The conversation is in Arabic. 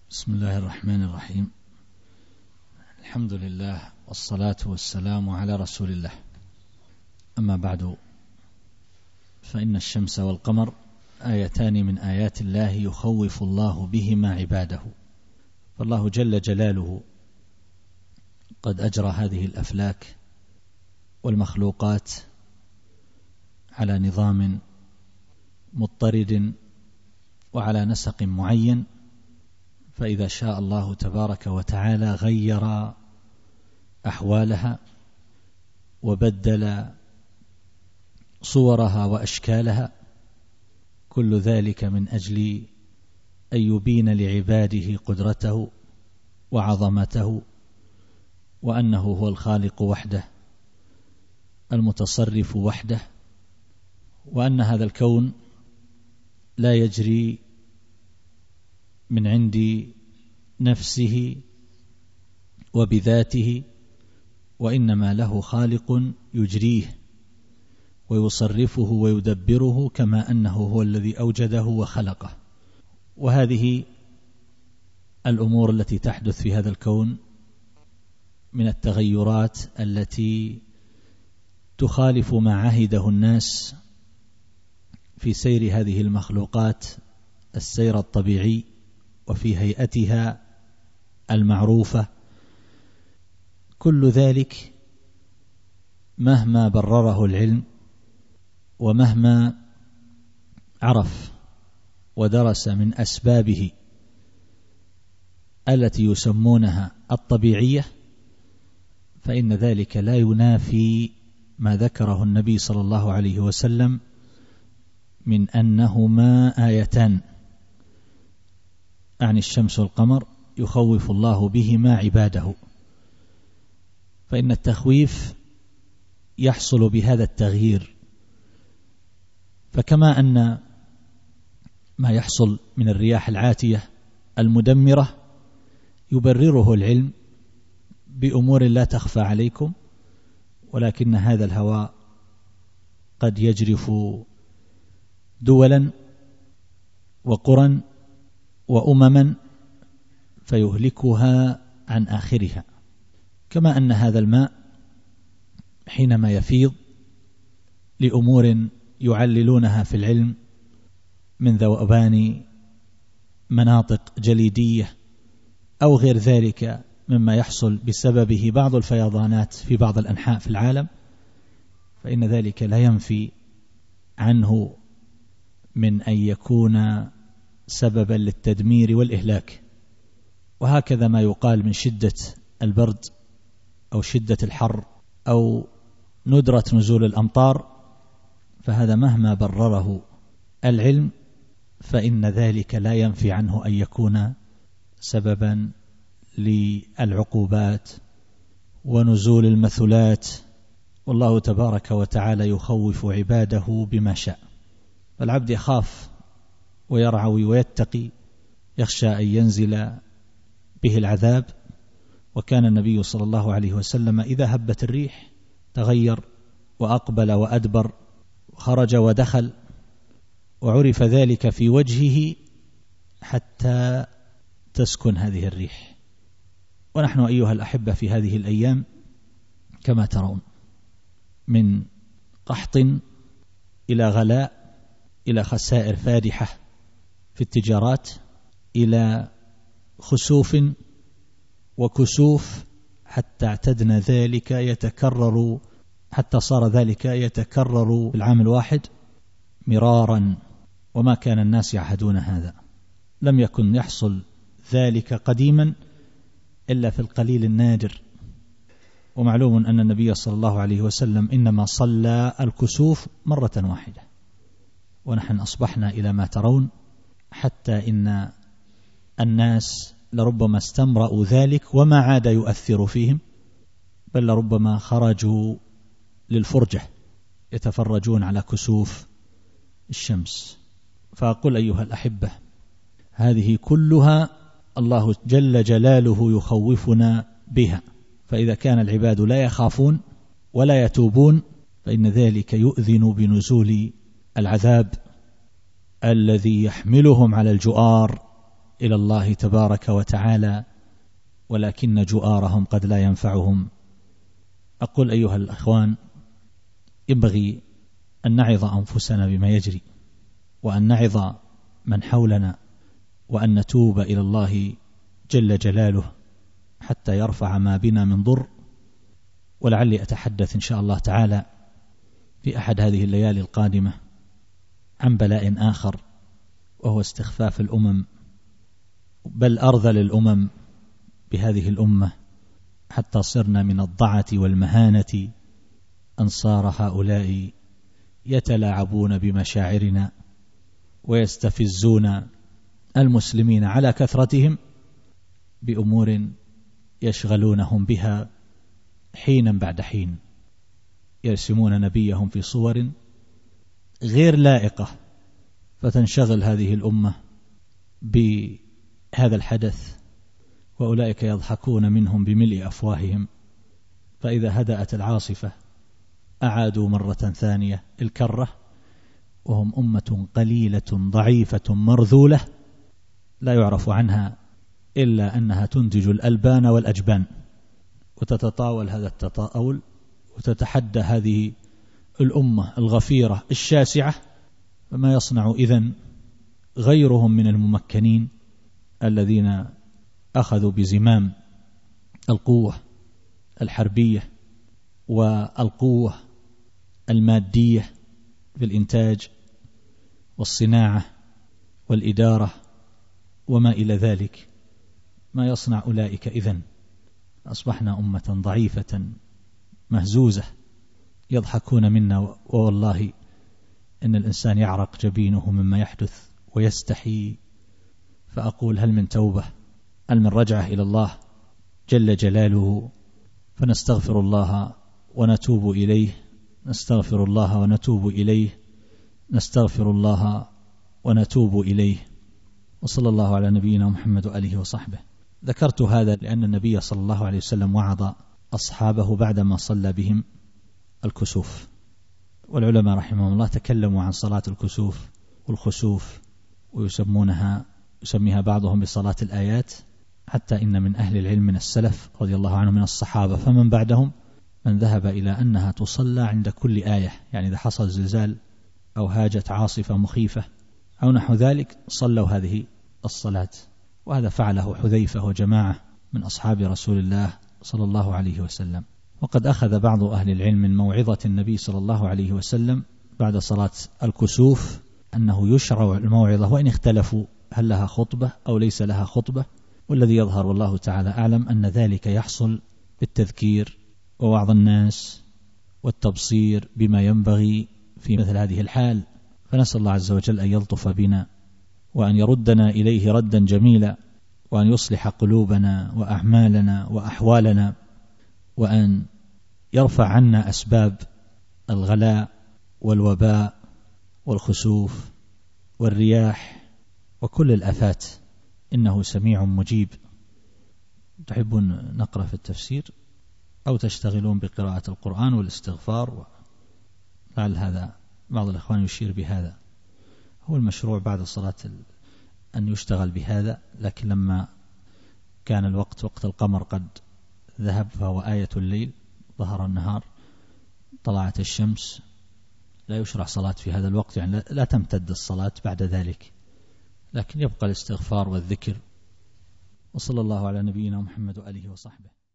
بسم الله الرحمن الرحيم. الحمد لله والصلاة والسلام على رسول الله. أما بعد، فإن الشمس والقمر آيتان من آيات الله يخوف الله بهما عباده. فالله جل جلاله قد أجرى هذه الأفلاك والمخلوقات على نظام مضطرد وعلى نسق معين، فإذا شاء الله تبارك وتعالى غير أحوالها وبدل صورها وأشكالها، كل ذلك من أجل أن يبين لعباده قدرته وعظمته، وأنه هو الخالق وحده المتصرف وحده، وأن هذا الكون لا يجري من عند نفسه وبذاته، وإنما له خالق يجريه ويصرفه ويدبره كما أنه هو الذي أوجده وخلقه. وهذه الأمور التي تحدث في هذا الكون من التغيرات التي تخالف ما عهده الناس في سير هذه المخلوقات السير الطبيعي وفي هيئتها المعروفة، كل ذلك مهما برره العلم ومهما عرف ودرس من أسبابه التي يسمونها الطبيعية، فإن ذلك لا ينافي ما ذكره النبي صلى الله عليه وسلم من أنهما آيتان عن الشمس والقمر يخوف الله بهما عباده. فإن التخويف يحصل بهذا التغيير، فكما أن ما يحصل من الرياح العاتية المدمرة يبرره العلم بأمور لا تخفى عليكم، ولكن هذا الهواء قد يجرف دولا وقرى وأمما فيهلكها عن آخرها، كما أن هذا الماء حينما يفيض لأمور يعللونها في العلم من ذوبان مناطق جليدية أو غير ذلك مما يحصل بسببه بعض الفيضانات في بعض الأنحاء في العالم، فإن ذلك لا ينفي عنه من أن يكون سببا للتدمير والإهلاك. وهكذا ما يقال من شدة البرد أو شدة الحر أو ندرة نزول الأمطار، فهذا مهما برره العلم فإن ذلك لا ينفي عنه أن يكون سببا للعقوبات ونزول المثلات، والله تبارك وتعالى يخوف عباده بما شاء. فالعبد يخاف ويرعوي ويتقي، يخشى أن ينزل به العذاب. وكان النبي صلى الله عليه وسلم إذا هبت الريح تغير وأقبل وأدبر وخرج ودخل، وعرف ذلك في وجهه حتى تسكن هذه الريح. ونحن أيها الأحبة في هذه الأيام كما ترون من قحط إلى غلاء، إلى خسائر فادحة في التجارات، إلى خسوف وكسوف، حتى اعتدنا ذلك يتكرر، حتى صار ذلك يتكرر بالعام الواحد مرارا، وما كان الناس يعهدون هذا. لم يكن يحصل ذلك قديما إلا في القليل النادر. ومعلوم أن النبي صلى الله عليه وسلم إنما صلى الكسوف مرة واحدة، ونحن أصبحنا إلى ما ترون حتى إن الناس لربما استمرأوا ذلك وما عاد يؤثر فيهم، بل لربما خرجوا للفرجة يتفرجون على كسوف الشمس. فأقول أيها الأحبة، هذه كلها الله جل جلاله يخوفنا بها. فإذا كان العباد لا يخافون ولا يتوبون فإن ذلك يؤذن بنزول العذاب الذي يحملهم على الجؤار إلى الله تبارك وتعالى، ولكن جؤارهم قد لا ينفعهم. أقول أيها الأخوان، ينبغي أن نعظ أنفسنا بما يجري، وأن نعظ من حولنا، وأن نتوب إلى الله جل جلاله حتى يرفع ما بنا من ضر. ولعلي أتحدث إن شاء الله تعالى في أحد هذه الليالي القادمة عن بلاء آخر، وهو استخفاف الأمم، بل أرذل الأمم بهذه الأمة، حتى صرنا من الضعة والمهانة أن صار هؤلاء يتلاعبون بمشاعرنا ويستفزون المسلمين على كثرتهم بأمور يشغلونهم بها حينا بعد حين. يرسمون نبيهم في صور غير لائقة، فتنشغل هذه الأمة بهذا الحدث، وأولئك يضحكون منهم بملء أفواههم، فإذا هدأت العاصفة أعادوا مرة ثانية الكرة، وهم أمة قليلة ضعيفة مرذولة لا يعرف عنها إلا أنها تنتج الألبان والأجبان، وتتطاول هذا التطاول وتتحدى هذه الأمة الغفيرة الشاسعة. فما يصنع إذن غيرهم من الممكنين الذين أخذوا بزمام القوة الحربية والقوة المادية في الإنتاج والصناعة والإدارة وما إلى ذلك؟ ما يصنع أولئك إذن؟ أصبحنا أمة ضعيفة مهزوزة يضحكون منا، والله إن الإنسان يعرق جبينه مما يحدث ويستحي. فأقول: هل من توبة؟ هل من رجعة إلى الله جل جلاله؟ فنستغفر الله ونتوب إليه، نستغفر الله ونتوب إليه، نستغفر الله ونتوب إليه. وصلى الله على نبينا محمد وآله وصحبه. ذكرت هذا لأن النبي صلى الله عليه وسلم وعظ أصحابه بعدما صلى بهم الكسوف، والعلماء رحمهم الله تكلموا عن صلاة الكسوف والخسوف، يسميها بعضهم بصلاة الآيات، حتى إن من أهل العلم من السلف رضي الله عنهم من الصحابة فمن بعدهم من ذهب إلى أنها تصلى عند كل آية، يعني إذا حصل زلزال أو هاجت عاصفة مخيفة أو نحو ذلك صلوا هذه الصلاة. وهذا فعله حذيفة وجماعة من أصحاب رسول الله صلى الله عليه وسلم. وقد أخذ بعض أهل العلم من موعظة النبي صلى الله عليه وسلم بعد صلاة الكسوف أنه يشرع الموعظة، وإن اختلفوا هل لها خطبة أو ليس لها خطبة. والذي يظهر والله تعالى أعلم أن ذلك يحصل بالتذكير ووعظ الناس والتبصير بما ينبغي في مثل هذه الحال. فنسأل الله عز وجل أن يلطف بنا، وأن يردنا إليه ردا جميلا، وأن يصلح قلوبنا وأعمالنا وأحوالنا، وأن يرفع عنا أسباب الغلاء والوباء والخسوف والرياح وكل الآفات، إنه سميع مجيب. تحبون نقرأ في التفسير أو تشتغلون بقراءة القرآن والاستغفار؟ لعل هذا بعض الإخوان يشير بهذا. هو المشروع بعد الصلاة أن يشتغل بهذا، لكن لما كان الوقت وقت القمر قد ذهب فهو آية الليل، ظهر النهار، طلعت الشمس، لا يشرع صلاة في هذا الوقت، يعني لا تمتد الصلاة بعد ذلك، لكن يبقى الاستغفار والذكر. وصلى الله على نبينا محمد وآله وصحبه.